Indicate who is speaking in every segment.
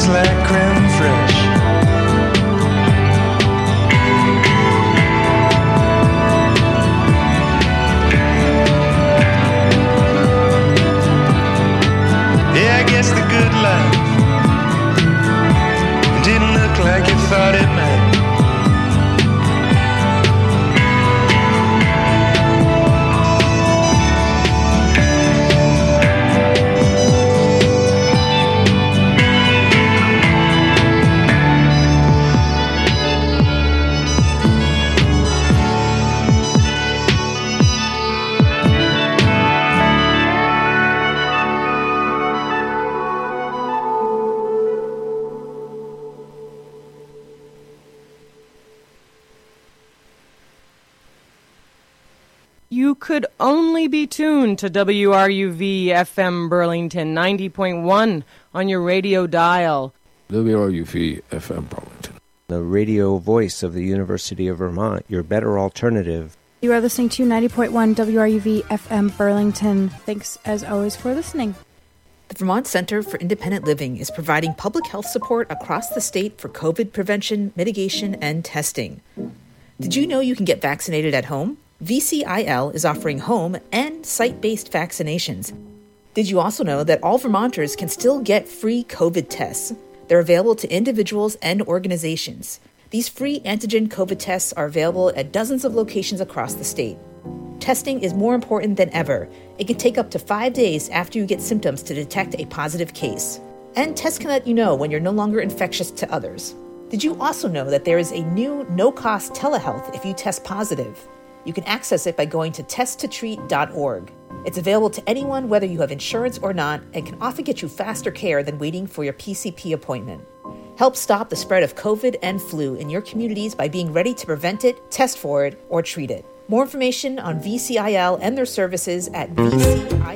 Speaker 1: like creme fraiche. Yeah, I guess the good life didn't look like you thought it might.
Speaker 2: You could only be tuned to WRUV FM Burlington 90.1 on your radio dial.
Speaker 3: WRUV FM Burlington.
Speaker 4: The radio voice of the University of Vermont, your better alternative.
Speaker 5: You are listening to 90.1 WRUV FM Burlington. Thanks as always for listening.
Speaker 6: The Vermont Center for Independent Living is providing public health support across the state for COVID prevention, mitigation, and testing. Did you know you can get vaccinated at home? VCIL is offering home and site-based vaccinations. Did you also know that all Vermonters can still get free COVID tests? They're available to individuals and organizations. These free antigen COVID tests are available at dozens of locations across the state. Testing is more important than ever. It can take up to 5 days after you get symptoms to detect a positive case. And tests can let you know when you're no longer infectious to others. Did you also know that there is a new no-cost telehealth if you test positive? You can access it by going to testtotreat.org. It's available to anyone whether you have insurance or not and can often get you faster care than waiting for your PCP appointment. Help stop the spread of COVID and flu in your communities by being ready to prevent it, test for it, or treat it. More information on VCIL and their services at VCIL.org.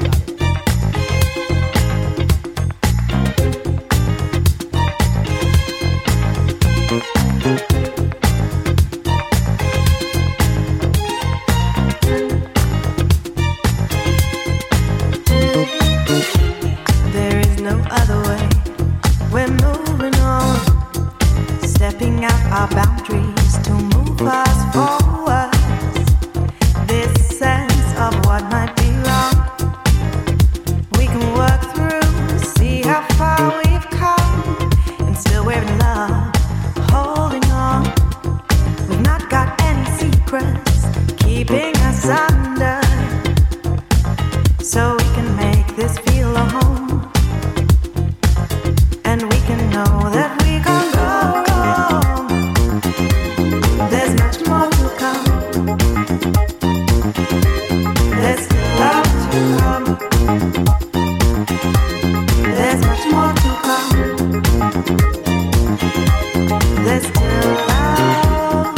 Speaker 7: Our boundaries to move us forward. This sense of what might be wrong, we can work through, see how far we've come, and still we're in love, holding on. We've not got any secrets keeping us under, so we can make this feel a home, and we can know that we can go. There's much more to come. There's still love to come. There's much more to come. There's still love.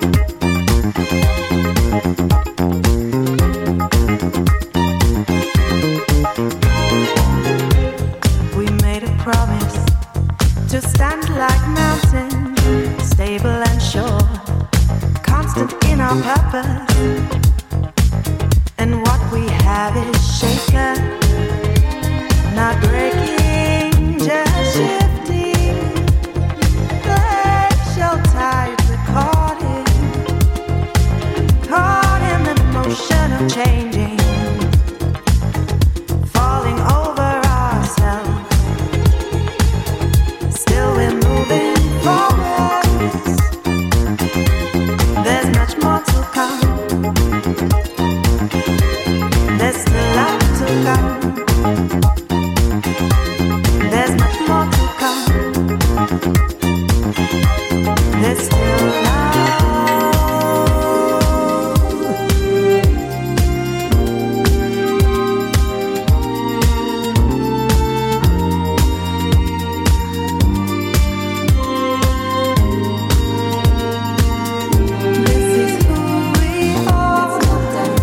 Speaker 7: We made a promise to stand like mountains, stable and sure, constant in our purpose, and what we have is shaken, not breaking, just shifting. Glacial tides are caught in the motion of changing, falling over ourselves. Still we're moving forward. There's much more to come. There's still love to come. There's much more to come. There's still love. This is who we are.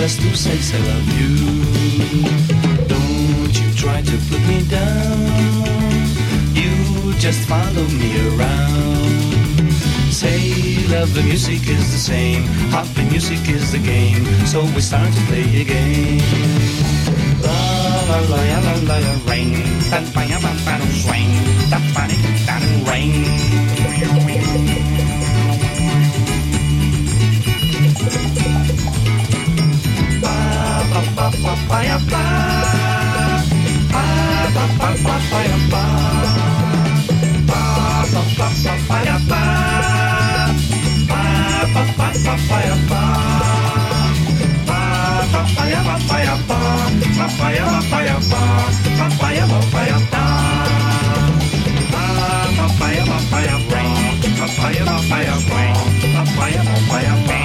Speaker 1: just to say I love you. Don't you try to put me down, you just follow me around. Say love, the music is the same, happy music is the game, so we start to play a game. La la la la la la, rain, that fire, that swing, that body, that rain. Fire,